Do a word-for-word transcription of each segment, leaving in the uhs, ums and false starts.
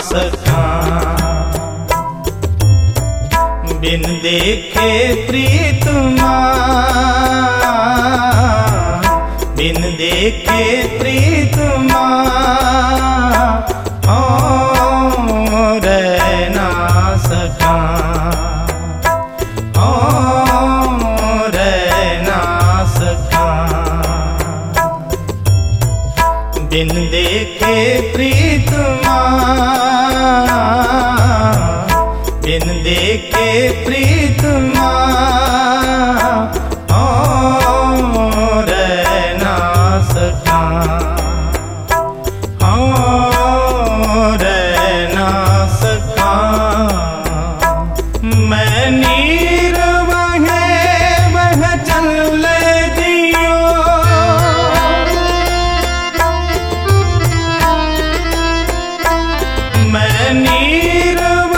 सका। बिन देखे प्रीतमा, बिन देखे प्रीतमा ओ रह ना सका, ओ रह ना सका। बिन देखे प्रीतमा, बिन देखे प्रीतमा ओ रह ना सका, ओ रह ना सका। मैं नीर बहे बह चल दियो, मैं नीर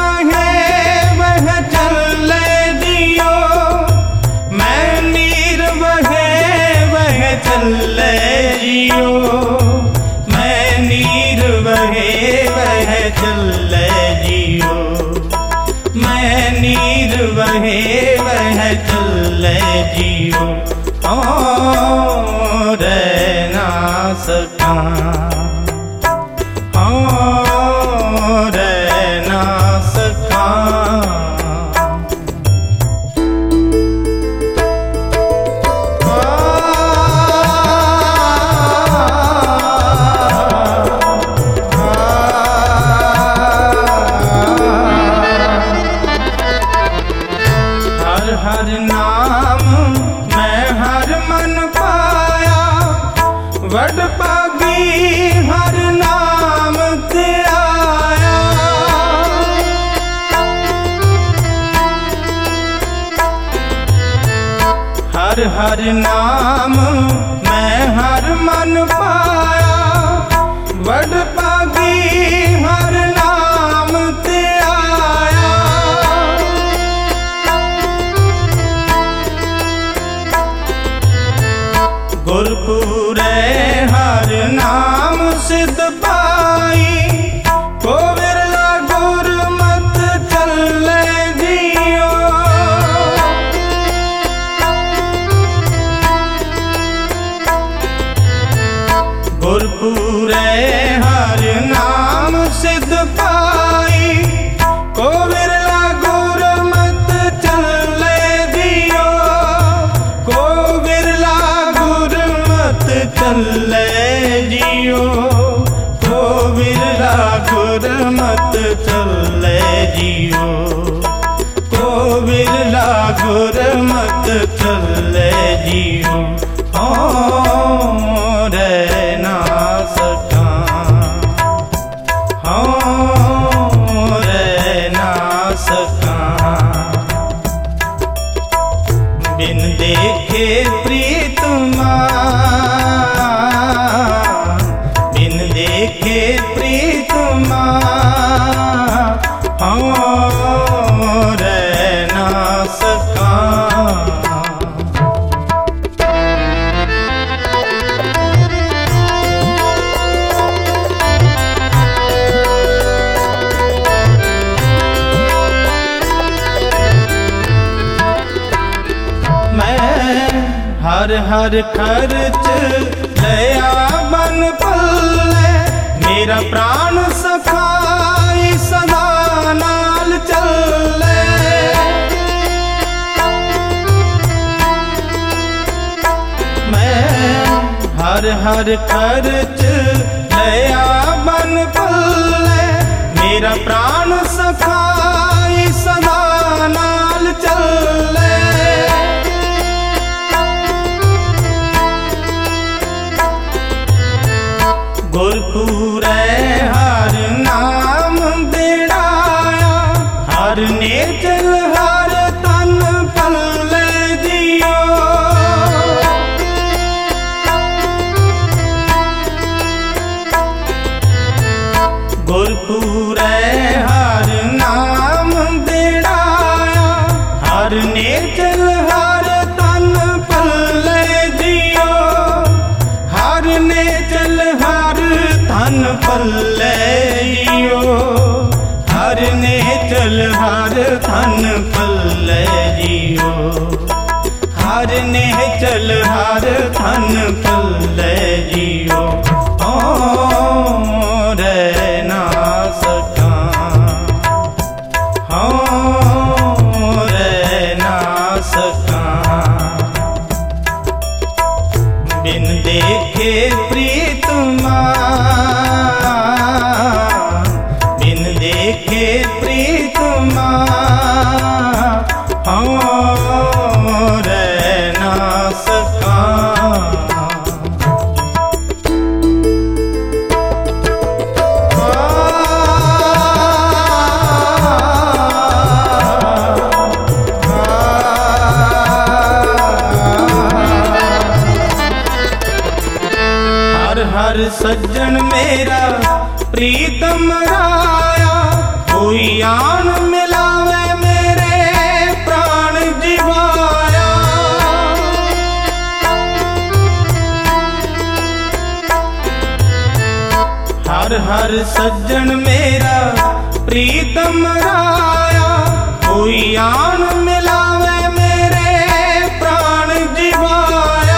चल जियो, मैं नीर बहे बह चल जियो, मैं नीर बहे बह चल जियो ओ रह ना सका, ओ रह ना सका। हर नाम मैं हर मन पाया, वड पागी हर नाम ते आया। हर हर नाम मैं हर मन पाया, वड पागी हर नाम ते आया। गुरपुरे हर नाम सिद्ध पाई, को बिरला गुरमत चल जियो। गुरपुरे हर नाम सिद्ध पाई, को बिरला गुरमत चल जियो, को बिरला चल जियो, को बिरला गुरमत चल जियो, को बिरला गुरमत चल जियो ओ रह ना सका, ओ रह ना सका। बिन देखे प्रीतमा, बिन देखे प्रीतमा ओ रह ना सका। हर हर खर्च लया बन पल्ले, मेरा प्राण सखाई सदा नाल चले। मैं हर हर खर्च लया बन पल्ले, मेरा प्राण सखाई सदा नाल चले। गुरपुरे हर नाम बिड़ाया, हर नेचल हर तन पल दियो। गुरपुरे हर नाम बिड़ाया, हर नेचल हर तन पल दियो, हर नेचल हर तन पल लियो। हर ने चल हर थन पल्ले जियो, हर ने चल हर थन पल्ले जियो। ओ रह ना सका, हो रह ना सका, बिन देखे प्रीतमा, बिन देखे प्रीतमा, हो रह ना सका। हर सज्जन मेरा प्रीतम राया, कोई आन मिलावे मेरे प्राण जीवाया। हर हर सज्जन मेरा प्रीतम राया, कोई आन मिलावे मेरे प्राण जीवाया।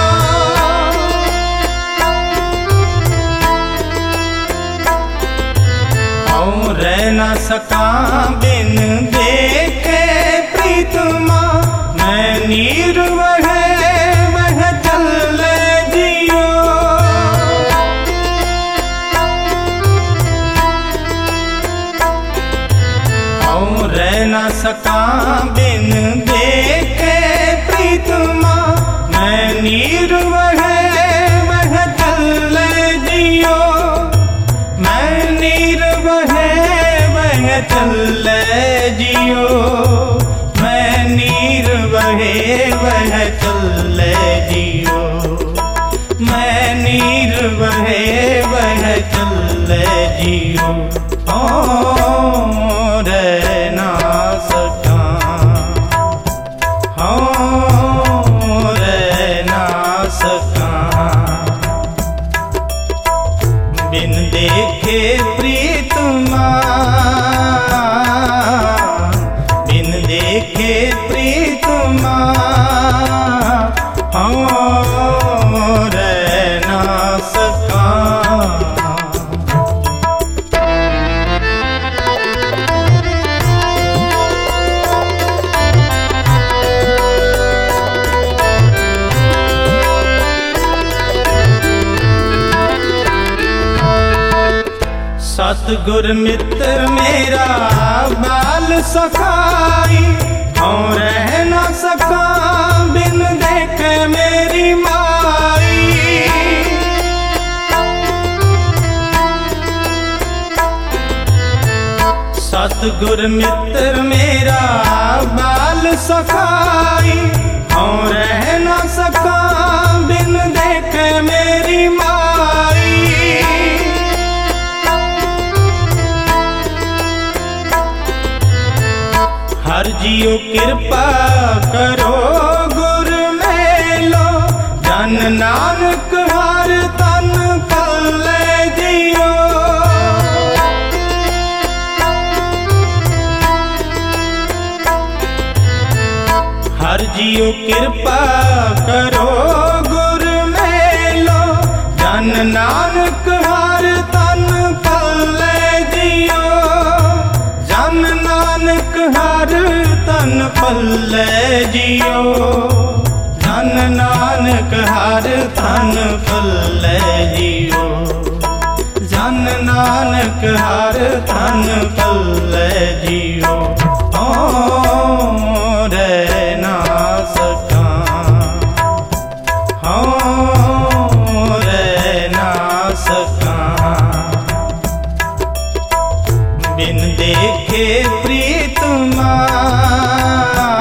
रह न सका बिन देखे प्रीतमा, मैं नीर वह वह चल जियो। और रह न सका बिन देखे प्रीतमा, मैं नीर वह वह चल जियो। मैं नीर वह चल जियो, मैं नीर बहे वह चल जियो, मैं नीर बहे वह चल जियो। ओ रह ना सका, हो रह ना सका, बिन देखे प्रीतमा, बिन देखे प्रीतमा, हो रह ना सका। सतगुर मित्र मेरा बाल सखाई, और रह न सका बिन देखे मेरी माई। सतगुर मित्र मेरा बाल सखाई, और रह न सका बिन देखे मेरी माई। हर जियो कृपा करो गुर मेलो, जन नानक हर तन पल्ले जियो। हर जियो कृपा करो गुर मेलो, जन नानक हर तन पल्ले जियो। जन नानक हर तन पल्ले जियो, जन नानक हर तन पल्ले जियो, जन नानक हर तन पल्ले जियो। ओ रह ना सका, हो रह ना सका, बिन देखे प्रीतमा।